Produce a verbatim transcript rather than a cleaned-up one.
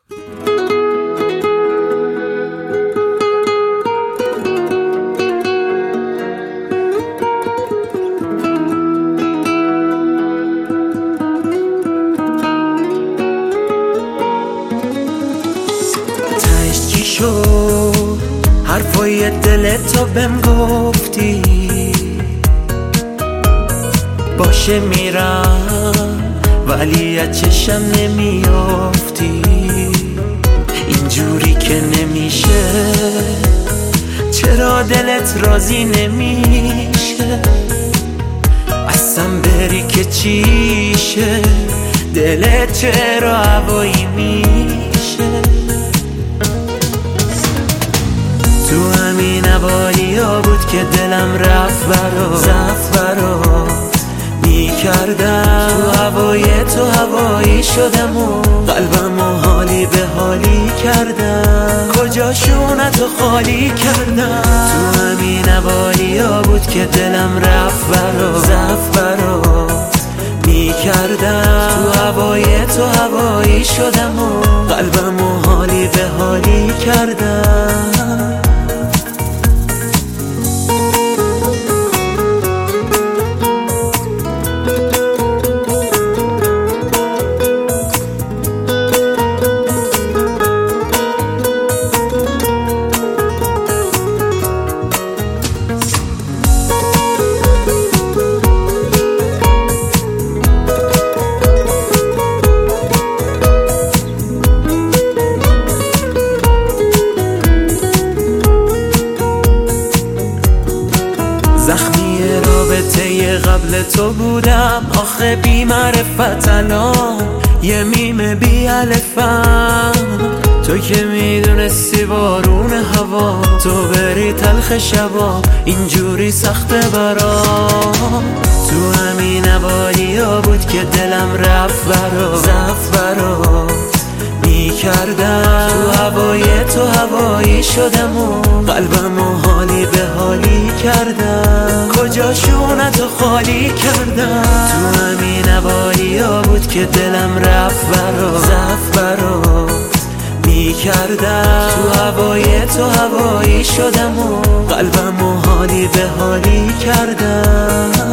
شد حرفای دلتو بهم گفتی، باشه میرم ولی از چشم نمیافتی. اینجوری که نمیشه، چرا دلت راضی نمیشه؟ اصلا بری که چیشه، دلت چرا هوایی میشه؟ تو همین اوایی ها بود که دلم رفت برات، زفت برات میکردم. تو هوای تو هوایی شدم و قلبم و حالی به حالی کردم، کجاشونتو خالی کردم. تو همین اوایی ها بود که دلم رفت برات، زفت برات میکردم. تو هوای تو هوایی شدم و قلبم و حالی به حالی کردم. زخمی رابطه قبل تو بودم، آخه بی معرفت الان یه میم بی الفم. تو که میدونستی بارون هوا، تو بری تلخ شبا اینجوری سخته برام. تو همین اوایی ها بود که دلم رفت برات، زفت برات میکردم. تو هوای تو هوایی شدم و قلبم و حالی به حالی کردم، کجاشونتو خالی کردم. تو همین اوایی ها بود که دلم رفت برات، زفت برات میکردم. تو هوای تو هوایی شدم و قلبم و حالی به حالی کردم.